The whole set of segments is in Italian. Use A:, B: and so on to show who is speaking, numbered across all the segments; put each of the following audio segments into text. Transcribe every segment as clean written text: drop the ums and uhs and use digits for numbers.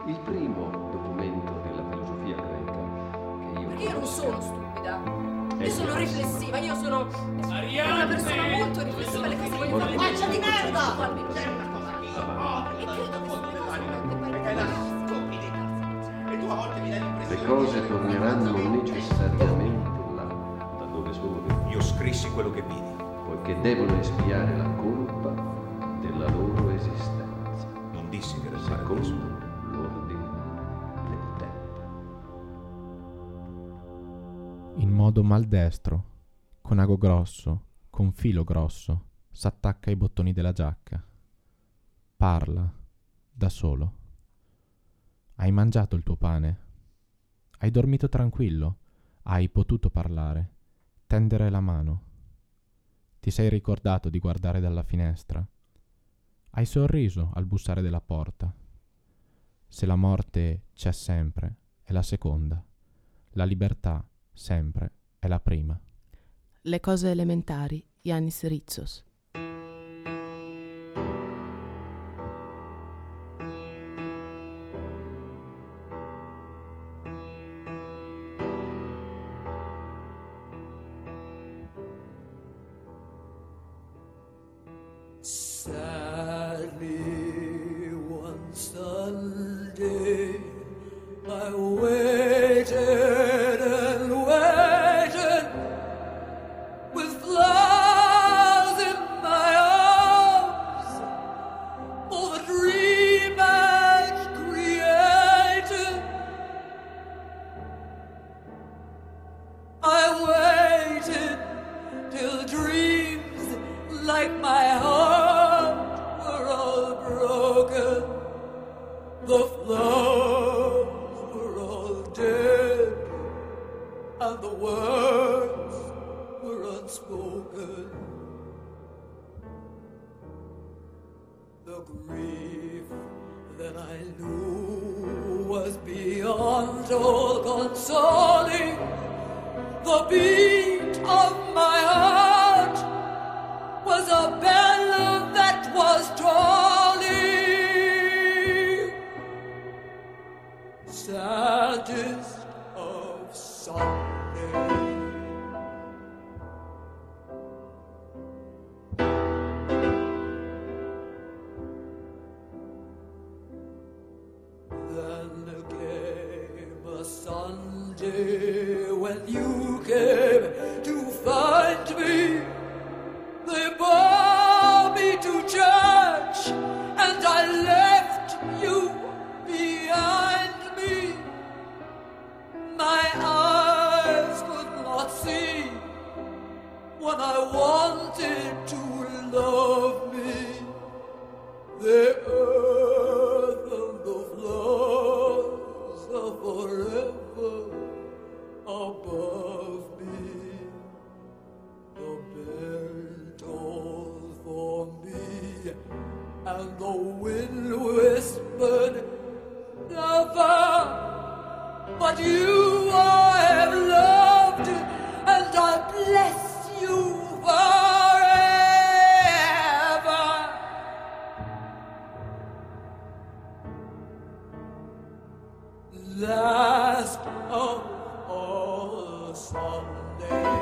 A: il primo documento della filosofia greca che io...
B: Perché io non sono stupida, io sono riflessiva, io sono una persona molto riflessiva, le cose voglio fare.
C: Faccia di merda!
B: C'è una cosa che io... E credo che sono
C: Perché la stupidità. E tu a volte mi dai l'impressione...
A: Le cose torneranno necessariamente là, da dove sono venute.
C: Io scrissi quello che vidi.
A: Poiché devono espiare la colpa della loro esistenza,
C: Non dissi che era
A: secondo l'ordine del tempo.
D: In modo maldestro, con ago grosso, con filo grosso, s'attacca ai bottoni della giacca. Parla, da solo. Hai mangiato il tuo pane? Hai dormito tranquillo? Hai potuto parlare, tendere la mano? Ti sei ricordato di guardare dalla finestra? Hai sorriso al bussare della porta? Se la morte c'è sempre, è la seconda. La libertà sempre è la prima.
E: Le cose elementari, Yannis Ritsos.
F: Sadly, one Sunday, I waited and waited with flowers in my arms for the dream I'd created. I waited till dreams like my heart were all broken. The flowers were all dead, and the words were unspoken. The grief that I knew was beyond all consoling. The beat of my heart was a bell that was tolling. Saddest of Sunday. Then came a Sunday when you came to find me. They bore me to church, and I left you behind me. My eyes could not see when I wanted to love me. The earth and the flowers are forever above me. The bell tolls for me, and the wind whispered, never, but you I have loved, and I bless you forever. Last of all Sunday.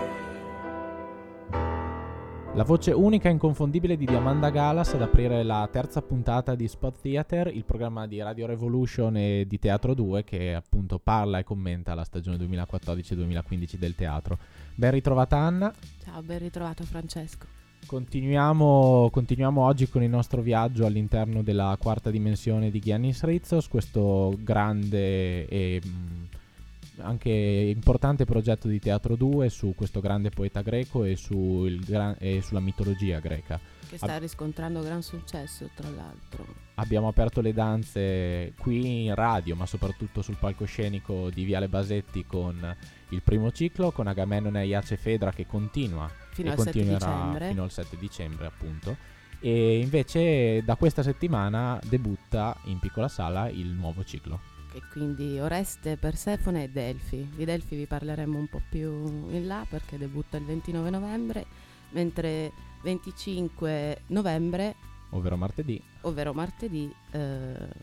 D: La voce unica e inconfondibile di Diamanda Galas ad aprire la terza puntata di Spot Theater, il programma di Radio Revolution e di Teatro 2 che appunto parla e commenta la stagione 2014-2015 del teatro. Ben ritrovata Anna.
E: Ciao, ben ritrovato Francesco.
D: Continuiamo oggi con il nostro viaggio all'interno della quarta dimensione di Giannis Ritsos, questo grande e anche importante progetto di Teatro 2 su questo grande poeta greco e sulla mitologia greca.
E: Che sta riscontrando gran successo, tra l'altro.
D: Abbiamo aperto le danze qui in radio, ma soprattutto sul palcoscenico di Viale Basetti con il primo ciclo, con Agamennone, Aiace e Fedra che continua
E: fino
D: e
E: al 7
D: continuerà
E: dicembre.
D: fino al 7 dicembre appunto. E invece da questa settimana debutta in piccola sala il nuovo ciclo.
E: E quindi Oreste, Persefone e Delfi. Di Delfi vi parleremo un po' più in là perché debutta il 29 novembre, mentre 25 novembre,
D: ovvero martedì,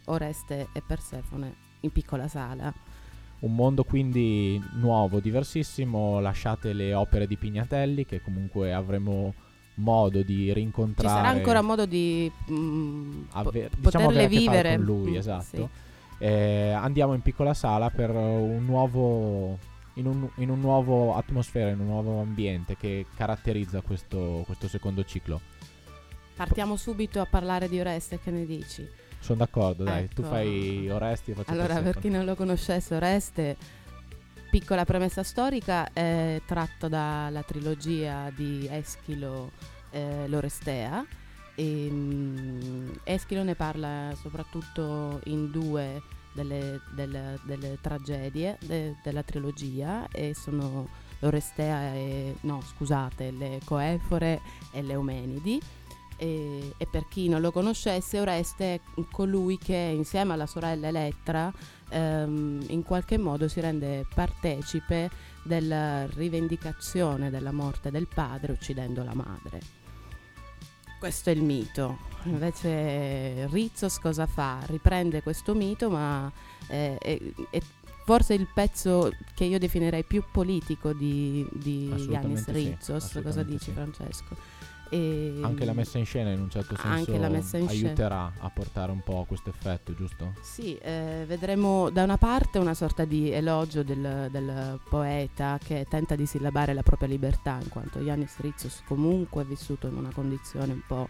E: Oreste e Persefone in piccola sala.
D: Un mondo quindi nuovo, diversissimo. Lasciate le opere di Pignatelli, che comunque avremo modo di rincontrare.
E: Ci sarà ancora modo di
D: diciamo
E: poterle
D: avere a che fare
E: vivere
D: con lui, esatto. Andiamo in piccola sala per un nuovo in un nuovo atmosfera, in un nuovo ambiente che caratterizza questo secondo ciclo.
E: Partiamo subito a parlare di Oreste, che ne dici?
D: Sono d'accordo, dai.
E: Ecco.
D: Tu fai Oreste, io faccio
E: Allora,
D: Persefone.
E: per chi non lo conoscesse, Oreste, piccola premessa storica, è tratto dalla trilogia di Eschilo, l'Orestea. Eschilo ne parla soprattutto in due delle tragedie della trilogia, e sono l'Orestea le Coefore e le Eumenidi. E per chi non lo conoscesse, Oreste è colui che insieme alla sorella Elettra in qualche modo si rende partecipe della rivendicazione della morte del padre uccidendo la madre. Questo è il mito. Invece Rizos cosa fa? Riprende questo mito, ma è forse il pezzo che io definirei più politico di Yannis Rizos.
D: Sì,
E: cosa dici,
D: sì.
E: Francesco?
D: Anche la messa in scena in un certo senso aiuterà a portare un po' questo effetto, giusto?
E: Sì, vedremo da una parte una sorta di elogio del poeta che tenta di sillabare la propria libertà, in quanto Yannis Rizos comunque è vissuto in una condizione un po'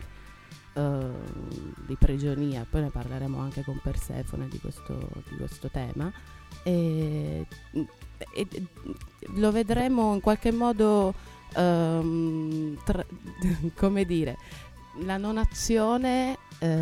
E: di prigionia. Poi ne parleremo anche con Persefone di questo tema, e lo vedremo in qualche modo come dire, la non azione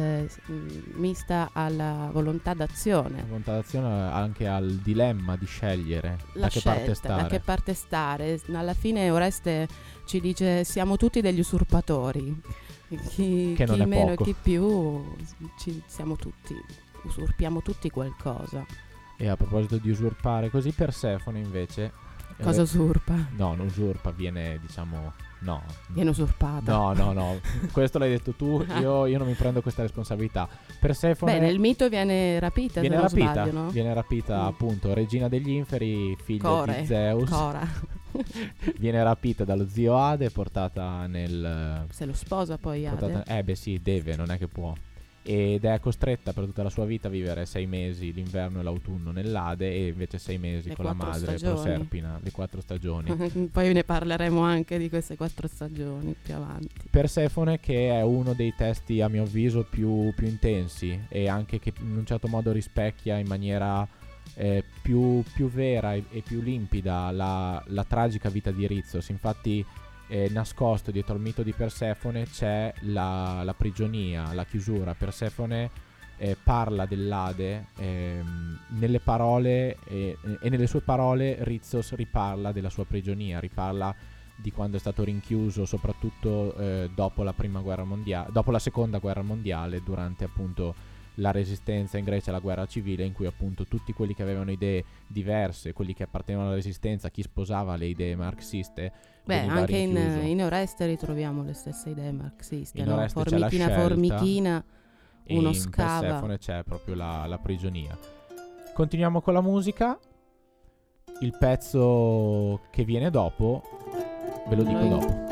E: mista alla volontà d'azione.
D: La volontà d'azione anche al dilemma di scegliere
E: da che parte stare. Alla fine Oreste ci dice: siamo tutti degli usurpatori, chi
D: non è
E: meno
D: poco.
E: e chi più, siamo tutti, usurpiamo tutti qualcosa.
D: E a proposito di usurpare, così Persefone invece
E: Cosa usurpa?
D: No, non usurpa, viene
E: Viene usurpata.
D: No, questo l'hai detto tu, io non mi prendo questa responsabilità. Persefone
E: nel mito viene rapita, sbaglio, no?
D: Viene rapita appunto regina degli inferi, figlia di Zeus.
E: Cora.
D: Viene rapita dallo zio Ade e portata nel...
E: Se lo sposa poi Ade.
D: Sì, deve, non è che può. Ed è costretta per tutta la sua vita a vivere 6 mesi, l'inverno e l'autunno, nell'Ade, e invece 6 mesi con la madre Proserpina, le 4 stagioni.
E: Poi ne parleremo anche di queste 4 stagioni più avanti.
D: Persefone, che è uno dei testi a mio avviso più intensi, e anche che in un certo modo rispecchia in maniera più vera e più limpida la tragica vita di Rizos. Infatti nascosto dietro al mito di Persefone c'è la prigionia, la chiusura. Persefone parla dell'Ade nelle parole e nelle sue parole Rizos riparla della sua prigionia, riparla di quando è stato rinchiuso, soprattutto dopo la seconda guerra mondiale, durante appunto la resistenza in Grecia, la guerra civile, in cui appunto tutti quelli che avevano idee diverse, quelli che appartenevano alla resistenza, chi sposava le idee marxiste,
E: anche
D: rinchiuso.
E: in Oreste ritroviamo le stesse idee marxiste,
D: in Oreste c'è la
E: formichina, uno
D: in
E: scava.
D: Persefone c'è proprio la prigionia. Continuiamo con la musica. Il pezzo che viene dopo ve lo dico dopo.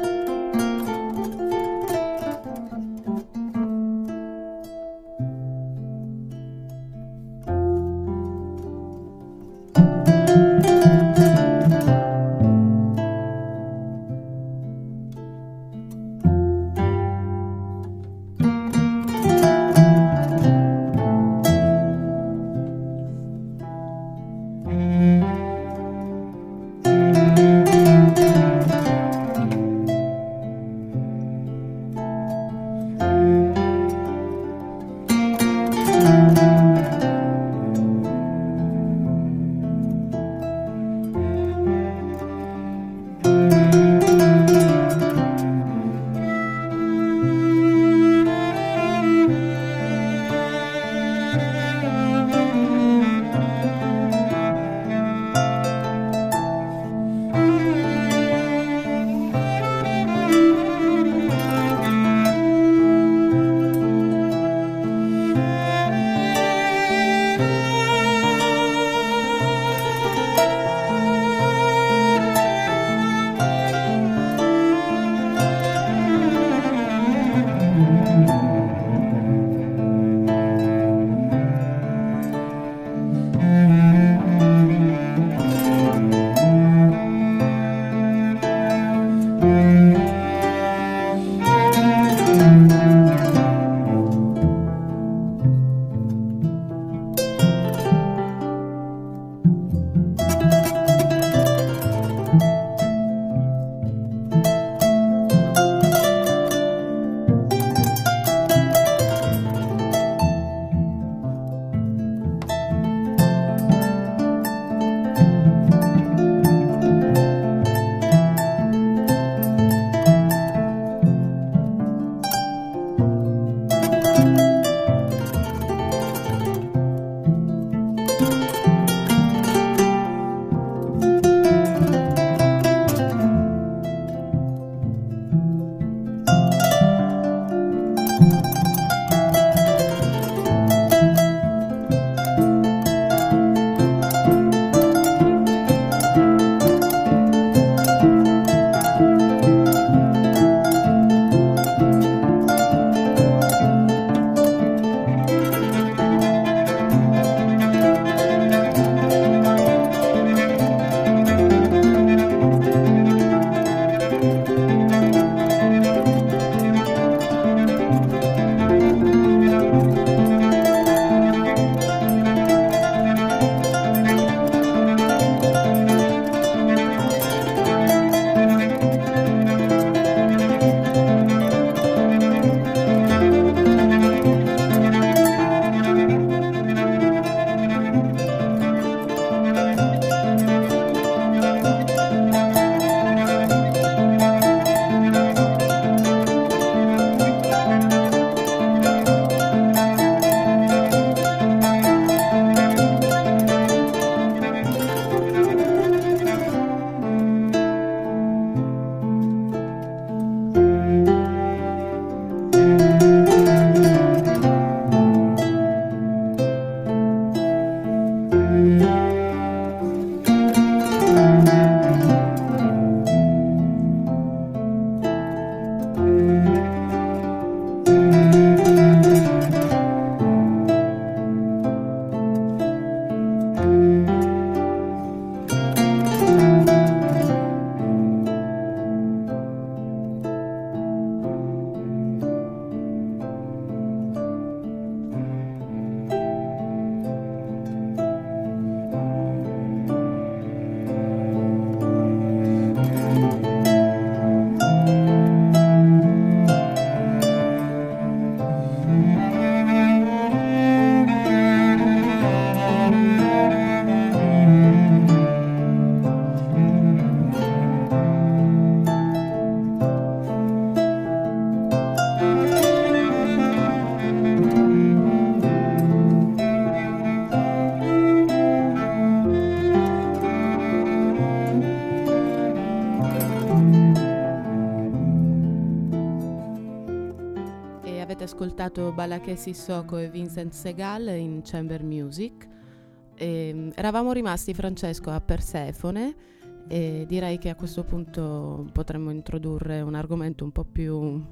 E: ascoltato Balaké Sissoko e Vincent Segal in Chamber Music. Eravamo rimasti, Francesco, a Persefone, e direi che a questo punto potremmo introdurre un argomento un po' più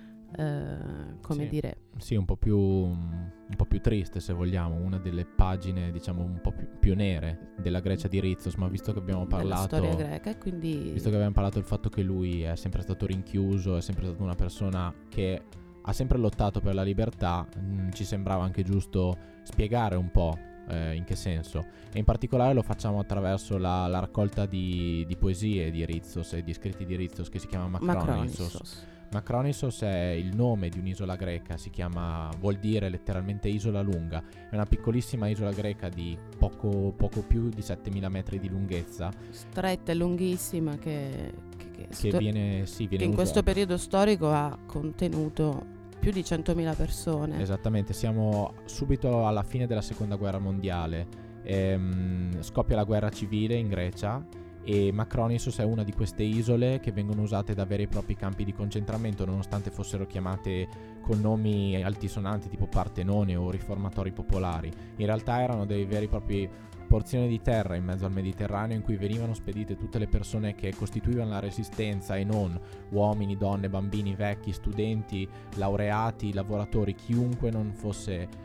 E: dire,
D: sì, un po' più triste, se vogliamo, una delle pagine, diciamo, un po' più nere della Grecia di Rizos, ma visto che abbiamo parlato
E: della storia greca, e quindi
D: visto che abbiamo parlato del fatto che lui è sempre stato rinchiuso, è sempre stato una persona che ha sempre lottato per la libertà, ci sembrava anche giusto spiegare un po' in che senso, e in particolare lo facciamo attraverso la raccolta di poesie di Rizos e di scritti di Rizos che si chiama Macronissos. Macronissos è il nome di un'isola greca, vuol dire letteralmente isola lunga. È una piccolissima isola greca di poco più di 7.000 metri di lunghezza,
E: stretta e lunghissima, che
D: viene
E: in questo periodo storico ha contenuto più di 100.000 persone.
D: Esattamente, siamo subito alla fine della seconda guerra mondiale, scoppia la guerra civile in Grecia e Macronissos è una di queste isole che vengono usate da veri e propri campi di concentramento, nonostante fossero chiamate con nomi altisonanti tipo Partenone o riformatori popolari. In realtà erano dei veri e propri porzioni di terra in mezzo al Mediterraneo in cui venivano spedite tutte le persone che costituivano la resistenza, e non uomini, donne, bambini, vecchi, studenti, laureati, lavoratori, chiunque non fosse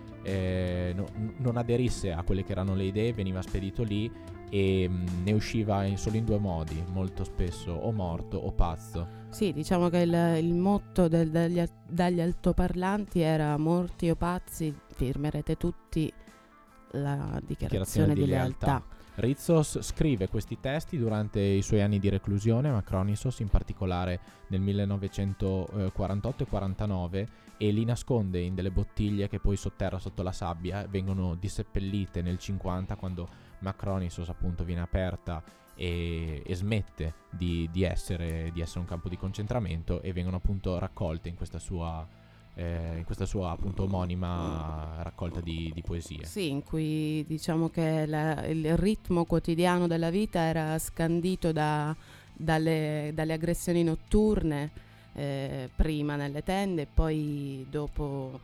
D: non aderisse a quelle che erano le idee veniva spedito lì, e ne usciva solo in due modi, molto spesso o morto o pazzo.
E: Sì, diciamo che il motto dagli altoparlanti era: morti o pazzi, firmerete tutti la dichiarazione di lealtà.
D: Rizos scrive questi testi durante i suoi anni di reclusione, Macronissos in particolare nel 1948 e 49, e li nasconde in delle bottiglie che poi sotterra sotto la sabbia, vengono disseppellite nel 50 quando Macronissos appunto viene aperta e smette di essere un campo di concentramento, e vengono appunto raccolte in questa sua appunto omonima raccolta di poesie.
E: Sì, in cui diciamo che il ritmo quotidiano della vita era scandito dalle aggressioni notturne, prima nelle tende, poi dopo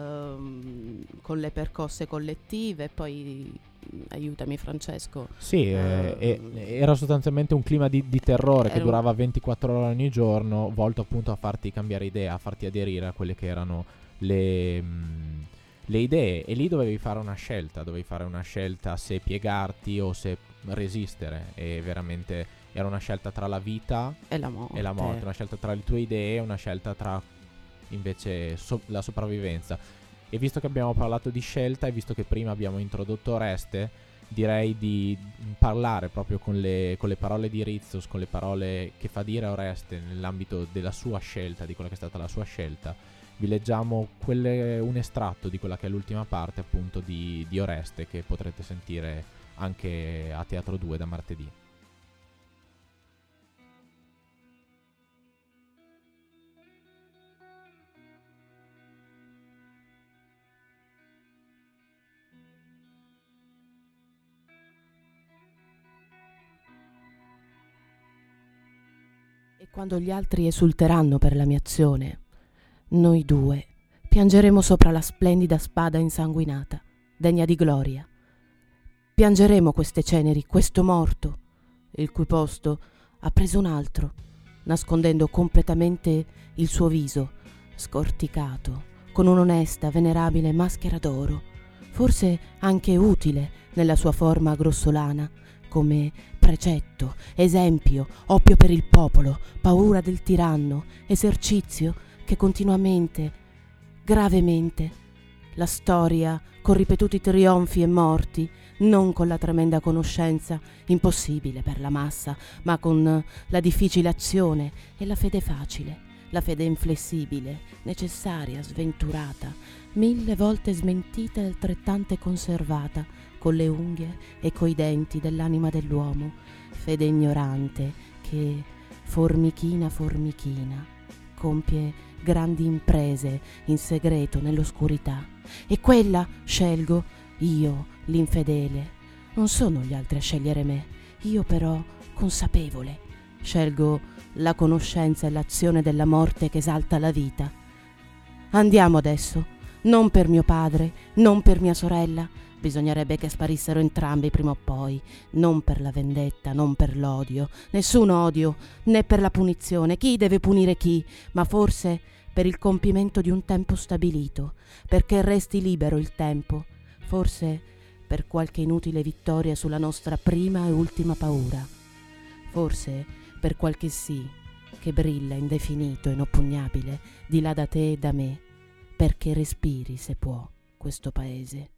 E: con le percosse collettive, poi aiutami Francesco.
D: Sì, era sostanzialmente un clima di terrore che durava 24 ore ogni giorno, volto appunto a farti cambiare idea, a farti aderire a quelle che erano le idee, e lì dovevi fare una scelta se piegarti o se resistere, e veramente era una scelta tra la vita
E: e la morte,
D: una scelta tra le tue idee, una scelta tra invece la sopravvivenza. E visto che abbiamo parlato di scelta, e visto che prima abbiamo introdotto Oreste, direi di parlare proprio con le parole di Rizos, con le parole che fa dire a Oreste nell'ambito della sua scelta, di quella che è stata la sua scelta. Vi leggiamo un estratto di quella che è l'ultima parte appunto di Oreste, che potrete sentire anche a Teatro 2 da martedì.
E: E quando gli altri esulteranno per la mia azione, noi due piangeremo sopra la splendida spada insanguinata, degna di gloria. Piangeremo queste ceneri, questo morto, il cui posto ha preso un altro, nascondendo completamente il suo viso, scorticato, con un'onesta, venerabile maschera d'oro, forse anche utile nella sua forma grossolana, come precetto, esempio, oppio per il popolo, paura del tiranno, esercizio che continuamente, gravemente, la storia con ripetuti trionfi e morti, non con la tremenda conoscenza, impossibile per la massa, ma con la difficile azione e la fede facile, la fede inflessibile, necessaria, sventurata, 1000 volte smentita e altrettante conservata, con le unghie e coi denti dell'anima dell'uomo, fede ignorante che, formichina formichina, compie grandi imprese in segreto nell'oscurità. E quella scelgo io, l'infedele. Non sono gli altri a scegliere me, io però consapevole. Scelgo la conoscenza e l'azione della morte che esalta la vita. Andiamo adesso. Non per mio padre, non per mia sorella. Bisognerebbe che sparissero entrambi prima o poi. Non per la vendetta, non per l'odio. Nessun odio, né per la punizione. Chi deve punire chi? Ma forse per il compimento di un tempo stabilito, perché resti libero il tempo. Forse per qualche inutile vittoria sulla nostra prima e ultima paura. Forse per qualche sì che brilla indefinito, inoppugnabile, di là da te e da me, perché respiri, se può, questo paese.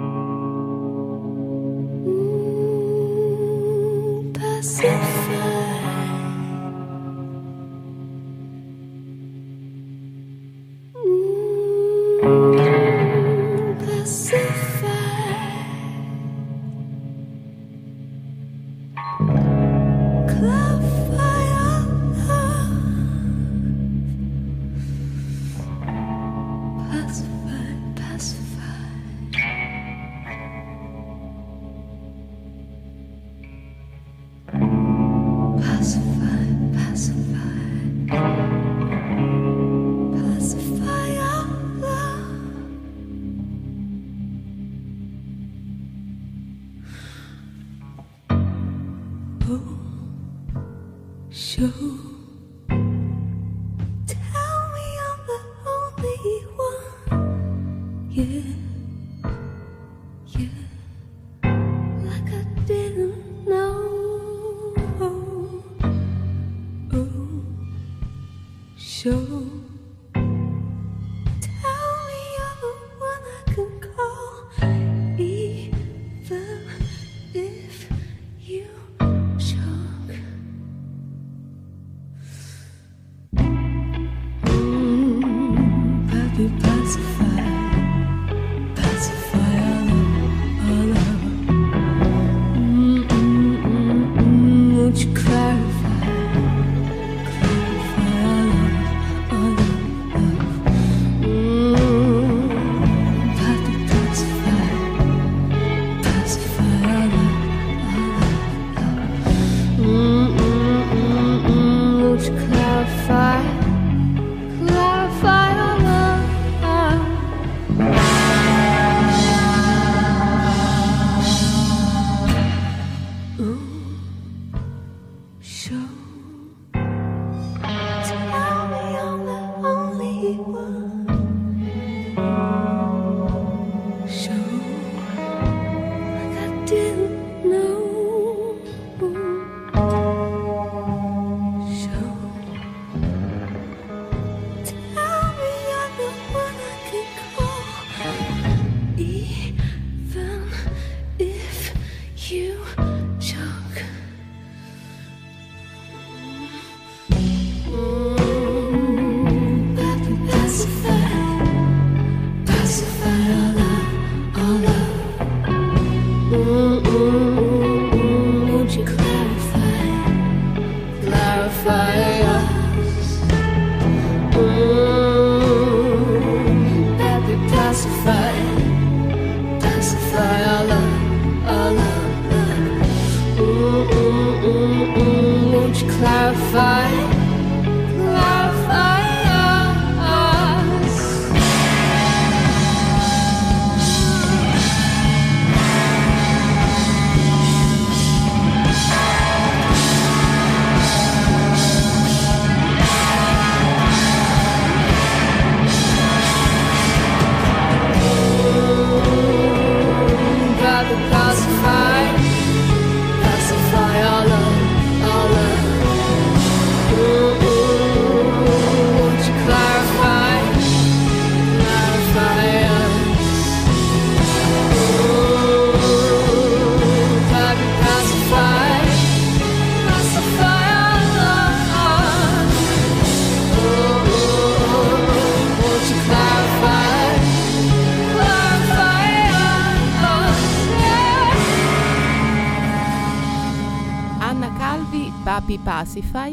E: Pacify,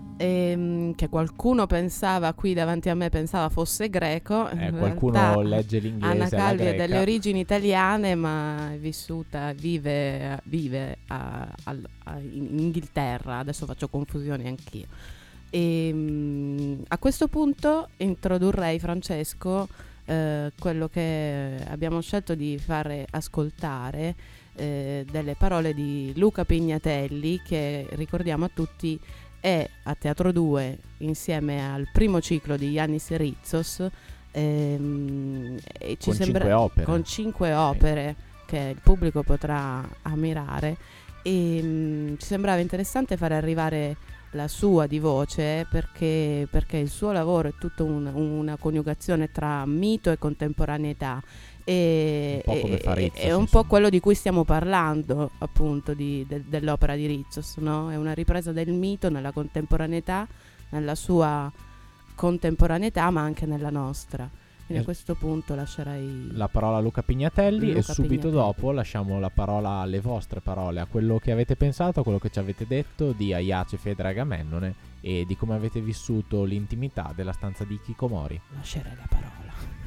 E: che qualcuno pensava qui davanti a me pensava fosse greco.
D: Qualcuno legge l'inglese.
E: Anna Calvi
D: è
E: ha delle origini italiane, ma è vissuta, vive in Inghilterra. Adesso faccio confusioni anch'io. E a questo punto introdurrei, Francesco, quello che abbiamo scelto di fare ascoltare, delle parole di Luca Pignatelli, che ricordiamo a tutti è a Teatro 2 insieme al primo ciclo di Yannis Ritsos, e
D: con 5 opere.
E: Con 5 opere che il pubblico potrà ammirare, e ci sembrava interessante fare arrivare la sua di voce, perché il suo lavoro è tutta una coniugazione tra mito e contemporaneità, e
D: un po' come fa Ritsos,
E: è un
D: insomma.
E: po' quello di cui stiamo parlando, appunto, dell'opera di Ritsos, no? È una ripresa del mito nella contemporaneità, nella sua contemporaneità, ma anche nella nostra. Quindi a questo punto lascerei
D: la parola a Luca Pignatelli,
E: Luca
D: e subito
E: Pignatelli.
D: dopo lasciamo la parola alle vostre parole, a quello che avete pensato, a quello che ci avete detto di Aiace, Fedra e Agamennone, e di come avete vissuto l'intimità della stanza di Hikikomori.
E: lascerei la parola.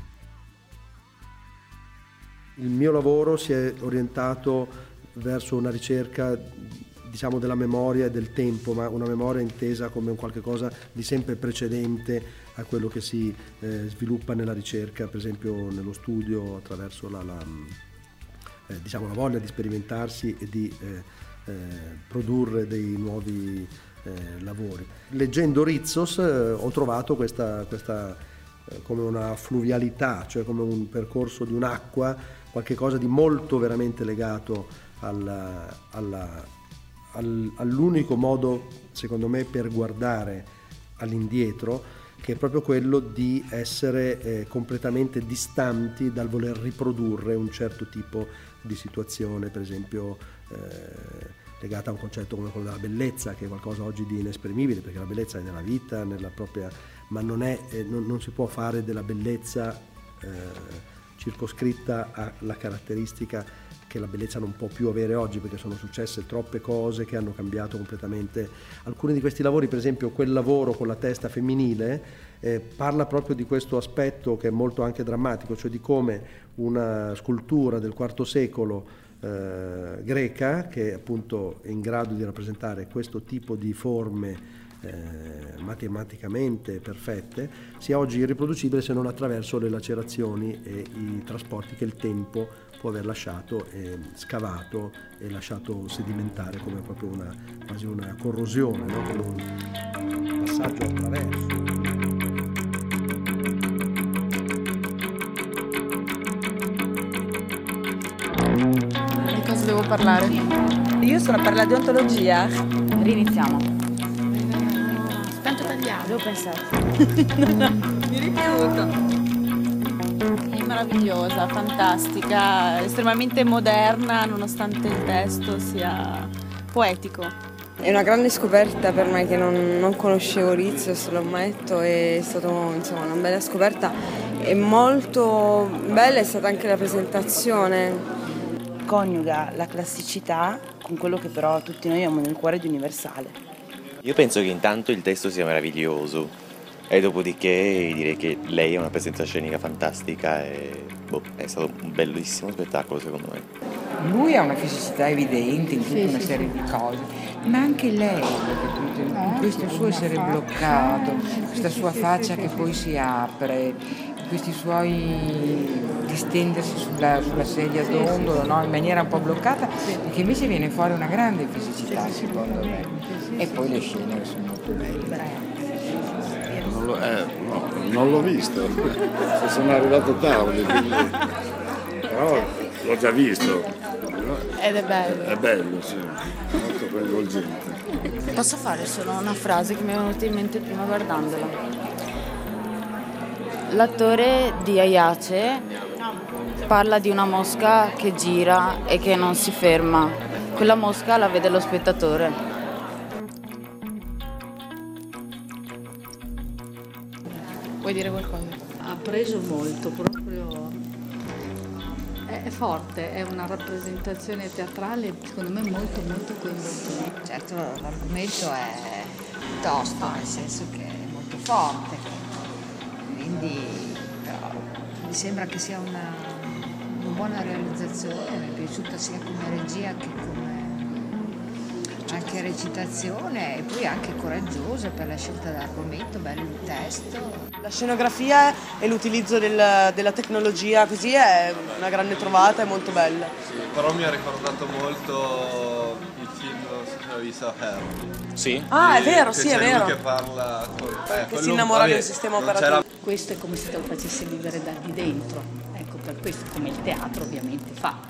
G: Il mio lavoro si è orientato verso una ricerca, diciamo, della memoria e del tempo, ma una memoria intesa come un qualche cosa di sempre precedente a quello che si sviluppa nella ricerca, per esempio nello studio, attraverso diciamo, la voglia di sperimentarsi e di produrre dei nuovi lavori. Leggendo Ritsos ho trovato questa come una fluvialità, cioè come un percorso di un'acqua, qualche cosa di molto veramente legato all'unico modo, secondo me, per guardare all'indietro, che è proprio quello di essere completamente distanti dal voler riprodurre un certo tipo di situazione, per esempio legata a un concetto come quello della bellezza, che è qualcosa oggi di inesprimibile, perché la bellezza è nella vita, nella propria, ma non si può fare della bellezza circoscritta alla caratteristica che la bellezza non può più avere oggi, perché sono successe troppe cose che hanno cambiato completamente alcuni di questi lavori. Per esempio quel lavoro con la testa femminile parla proprio di questo aspetto che è molto anche drammatico, cioè di come una scultura del IV secolo greca, che appunto è in grado di rappresentare questo tipo di forme matematicamente perfette, sia oggi irriproducibile se non attraverso le lacerazioni e i trasporti che il tempo può aver lasciato, scavato e lasciato sedimentare, come proprio quasi una corrosione, no? Come un passaggio attraverso.
H: Di cosa devo parlare?
I: Io sono per la deontologia.
H: Riniziamo.
I: Tanto tagliato. Devo pensare.
H: Mi rifiuto. È meravigliosa, fantastica, estremamente moderna, nonostante il testo sia poetico.
I: È una grande scoperta per me, che non conoscevo Ritsos, lo ammetto, è stata una bella scoperta. E molto bella è stata anche la presentazione.
J: Coniuga la classicità con quello che però tutti noi abbiamo nel cuore di universale.
K: Io penso che intanto il testo sia meraviglioso e dopodiché direi che lei è una presenza scenica fantastica e è stato un bellissimo spettacolo, secondo me.
L: Lui ha una fisicità evidente in tutta una serie di cose, ma anche lei, in questo suo essere bloccato, questa sua faccia che poi si apre, questi suoi distendersi sulla sedia dondolo, no? In maniera un po' bloccata, che invece viene fuori una grande fisicità, secondo me. E poi le scene sono molto belle.
M: Non l'ho visto, sono arrivato tardi, però l'ho già visto.
H: Ed è bello.
M: È bello, sì, molto coinvolgente.
J: Posso fare solo una frase che mi è venuta in mente prima guardandola? L'attore di Aiace parla di una mosca che gira e che non si ferma. Quella mosca la vede lo spettatore.
H: Vuoi dire qualcosa?
N: Ha preso molto, proprio è forte, è una rappresentazione teatrale secondo me molto molto coinvolgente.
O: Certo, l'argomento è tosto, nel senso che è molto forte, quindi però, mi sembra che sia una buona realizzazione, mi è piaciuta sia come regia che come anche recitazione e poi anche coraggiosa per la scelta dell'argomento, bello il testo.
P: La scenografia e l'utilizzo della tecnologia così è una grande trovata, è molto bella.
Q: Sì, però mi ha ricordato molto il film, non so se l'hai visto, Hair.
K: Sì.
P: Ah, è vero, sì, è vero.
Q: Che parla
P: che si innamora del sistema operativo.
N: Questo è come se te lo facessi vivere da di dentro, ecco, per questo come il teatro ovviamente fa.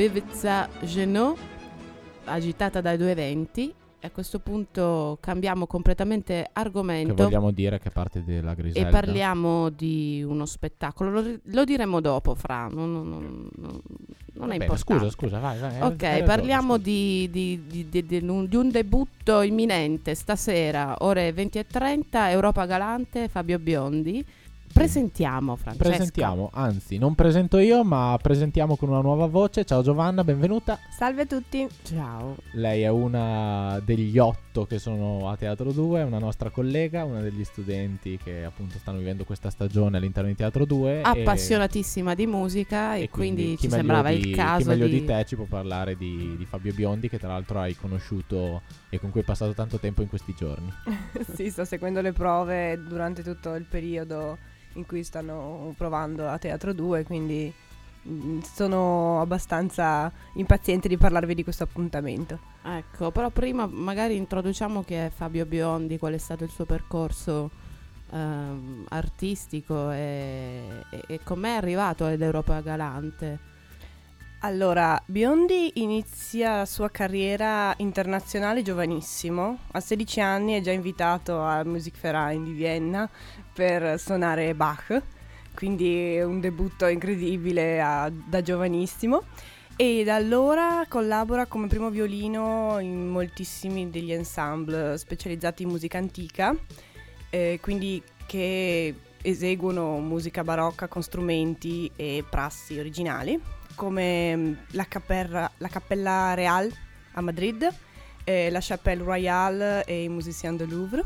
E: Bevizza Genot, agitata dai due venti. E a questo punto cambiamo completamente argomento.
D: Che vogliamo dire che parte della Griselda.
E: E parliamo di uno spettacolo. Lo diremo dopo, Fra. Non è importante.
D: Scusa, vai.
E: Ok, parliamo di un debutto imminente stasera, ore 20:30, Europa Galante, Fabio Biondi. Presentiamo, Francesca.
D: Presentiamo, anzi, non presento io, ma presentiamo con una nuova voce. Ciao Giovanna, benvenuta.
B: Salve a tutti.
E: Ciao.
D: Lei è una degli 8 che sono a Teatro 2, è una nostra collega, una degli studenti che appunto stanno vivendo questa stagione all'interno di Teatro 2.
E: Appassionatissima di musica e quindi ci sembrava il caso
D: chi meglio di te ci può parlare di Fabio Biondi, che tra l'altro hai conosciuto e con cui hai passato tanto tempo in questi giorni.
B: Sì, sto seguendo le prove durante tutto il periodo in cui stanno provando a Teatro 2, quindi sono abbastanza impaziente di parlarvi di questo appuntamento.
E: Ecco, però prima magari introduciamo chi è Fabio Biondi, qual è stato il suo percorso artistico e com'è arrivato all'Europa Galante.
B: Allora, Biondi inizia la sua carriera internazionale giovanissimo. A 16 anni è già invitato al Musikverein di Vienna per suonare Bach, quindi un debutto incredibile da giovanissimo. E da allora collabora come primo violino in moltissimi degli ensemble specializzati in musica antica, quindi che eseguono musica barocca con strumenti e prassi originali, come la Cappella Real a Madrid, la Chapelle Royale e i Musiciens du Louvre.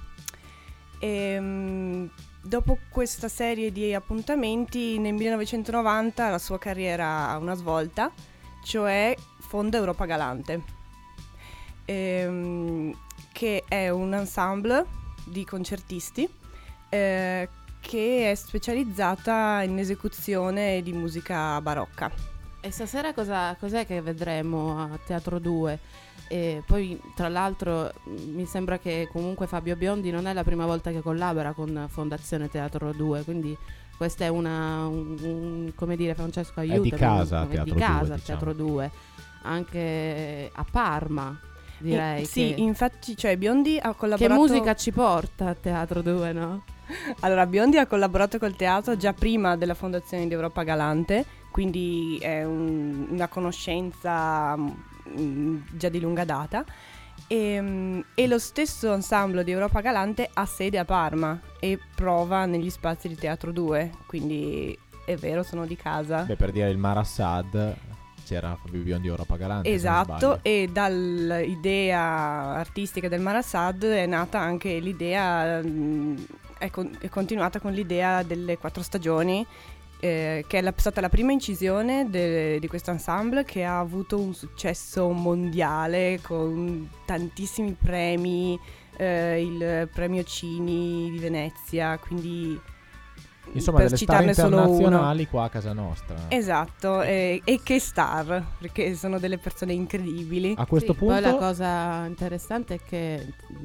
B: Dopo questa serie di appuntamenti, nel 1990 la sua carriera ha una svolta, cioè fonda Europa Galante, che è un ensemble di concertisti che è specializzata in esecuzione di musica barocca.
E: E stasera cos'è che vedremo a Teatro 2? E poi tra l'altro mi sembra che comunque Fabio Biondi non è la prima volta che collabora con Fondazione Teatro 2, quindi questa è come dire, Francesco, aiuta.
D: È di casa
E: Teatro 2, anche a Parma. Direi
B: sì, infatti, cioè Biondi ha collaborato.
E: Che musica ci porta a Teatro 2, no?
B: Allora, Biondi ha collaborato col teatro già prima della fondazione di Europa Galante, quindi è una conoscenza già di lunga data. E lo stesso ensemble di Europa Galante ha sede a Parma e prova negli spazi di Teatro 2, quindi è vero, sono di casa.
D: Beh, per dire il Marassad c'era Fabio Biondi di Europa Galante.
B: Esatto, e dall'idea artistica del Marassad è nata anche l'idea, è continuata con l'idea delle 4 stagioni, che è stata la prima incisione di questo ensemble, che ha avuto un successo mondiale con tantissimi premi, il premio Cini di Venezia, quindi
D: insomma delle star internazionali qua a casa nostra.
B: Esatto, e che star, perché sono delle persone incredibili.
D: A questo punto
E: poi la cosa interessante è che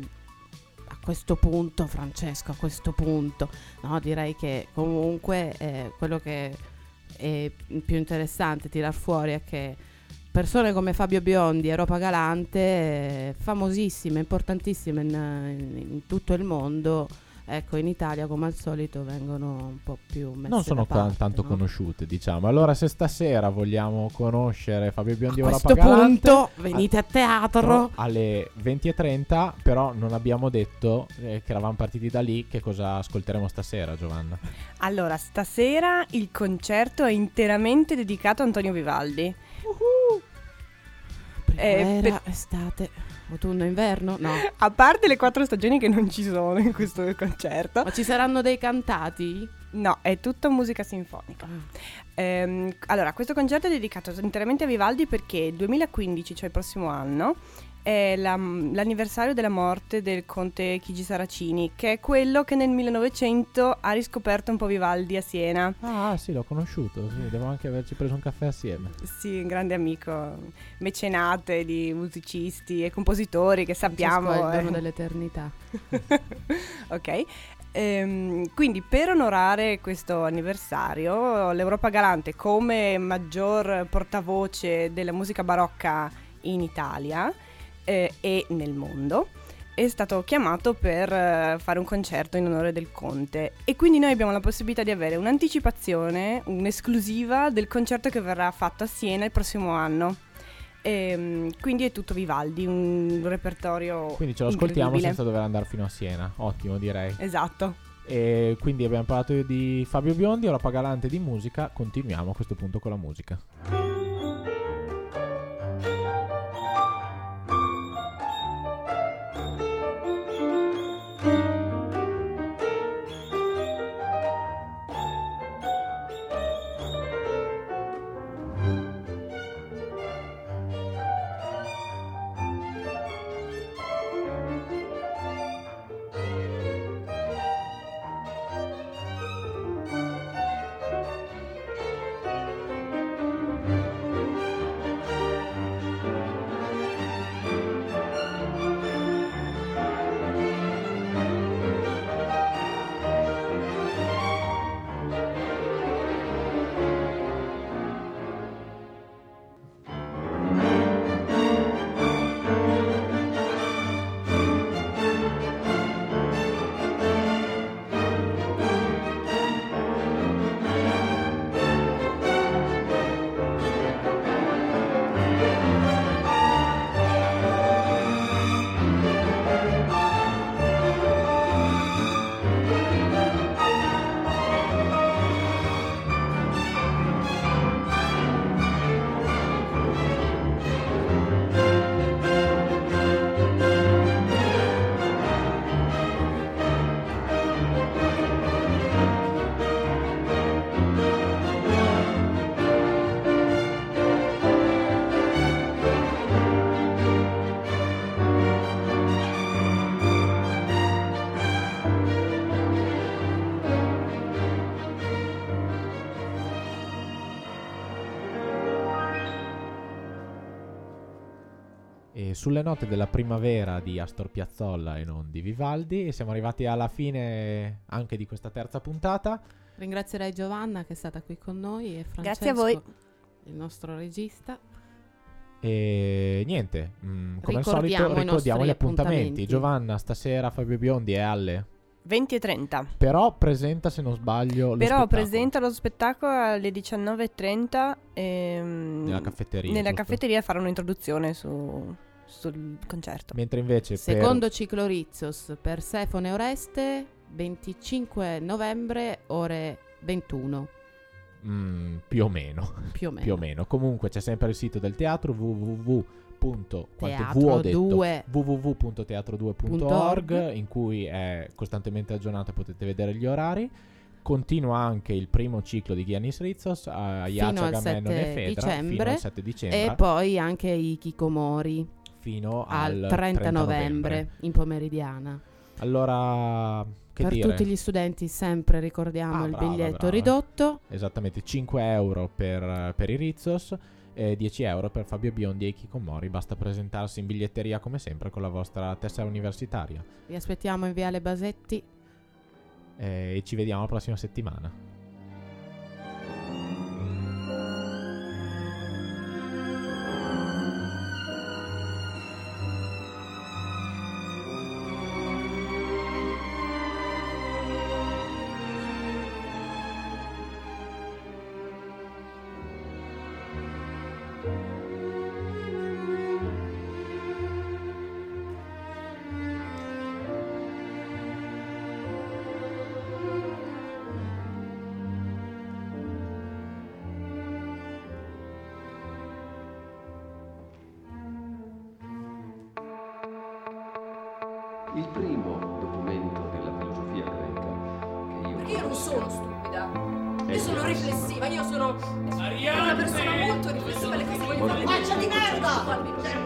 E: a questo punto, Francesco, no, direi che comunque quello che è più interessante tirar fuori è che persone come Fabio Biondi, Europa Galante, famosissime, importantissime in tutto il mondo, ecco, in Italia come al solito vengono un po' più messe
D: non sono
E: da parte,
D: tanto
E: no?
D: conosciute, diciamo. Allora, se stasera vogliamo conoscere Fabio Biondi
E: a
D: Europa
E: questo
D: Galante,
E: punto venite a teatro
D: alle 20:30, però non abbiamo detto che eravamo partiti da lì. Che cosa ascolteremo stasera, Giovanna?
B: Allora, stasera il concerto è interamente dedicato a Antonio Vivaldi.
E: Primavera, estate, autunno, inverno, no.
B: A parte le 4 stagioni che non ci sono in questo concerto.
E: Ma ci saranno dei cantati?
B: No, è tutta musica sinfonica. Allora, questo concerto è dedicato interamente a Vivaldi perché il 2015, cioè il prossimo anno, è l'anniversario della morte del conte Chigi Saracini, che è quello che nel 1900 ha riscoperto un po' Vivaldi a Siena.
D: Ah sì, l'ho conosciuto, sì, devo anche averci preso un caffè assieme.
B: Sì, un grande amico, mecenate di musicisti e compositori che sappiamo.
E: È il dono dell'eternità.
B: Ok. Quindi per onorare questo anniversario l'Europa Galante, come maggior portavoce della musica barocca in Italia e nel mondo, è stato chiamato per fare un concerto in onore del conte, e quindi noi abbiamo la possibilità di avere un'anticipazione, un'esclusiva del concerto che verrà fatto a Siena il prossimo anno. Quindi è tutto Vivaldi, un repertorio
D: quindi ce lo ascoltiamo senza dover andare fino a Siena. Ottimo, direi.
B: Esatto.
D: E quindi abbiamo parlato di Fabio Biondi, Europa Galante di musica. Continuiamo a questo punto con la musica. Sulle note della primavera di Astor Piazzolla e non di Vivaldi, e siamo arrivati alla fine anche di questa terza puntata.
E: Ringrazierei Giovanna che è stata qui con noi e Francesco,
B: grazie a voi,
E: il nostro regista.
D: E niente, come al solito ricordiamo gli appuntamenti. Giovanna, stasera Fabio Biondi è alle
B: 20:30.
D: Però presenta, se non sbaglio,
B: presenta lo spettacolo alle 19:30
D: nella caffetteria.
B: Nella caffetteria farà un'introduzione sul concerto.
D: Mentre invece
E: secondo ciclo Rizos, Persefone Oreste, 25 novembre ore 21.
D: Più o meno. Comunque c'è sempre il sito del teatro www.teatro2.org, in cui è costantemente aggiornato e potete vedere gli orari. Continua anche il primo ciclo di Giannis Rizos a Iacia, Agamennone e Fedra fino al 7 dicembre.
E: E poi anche i Kikomori
D: fino
E: al 30 novembre in pomeridiana.
D: Allora,
E: per tutti gli studenti sempre ricordiamo il biglietto ridotto.
D: Esattamente, 5 euro per i Rizos e 10 euro per Fabio Biondi e i Kikomori. Basta presentarsi in biglietteria come sempre con la vostra tessera universitaria.
E: Vi aspettiamo in Viale Basetti
D: e ci vediamo la prossima settimana.
A: Il primo documento della filosofia greca che io...
R: Perché io non sono stupida, io sono
A: diverso.
R: riflessiva, io sono una persona molto riflessiva, le cose voglio fare. Faccia di merda!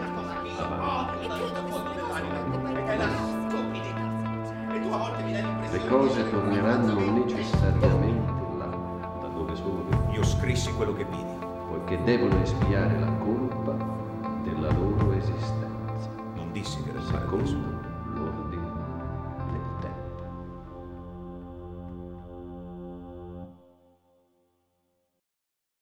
A: Le cose torneranno necessariamente là, da dove sono venute.
C: Io scrissi quello che vidi.
A: Poiché devono espiare la colpa della loro esistenza.
C: Non dissi che era il
A: Secondo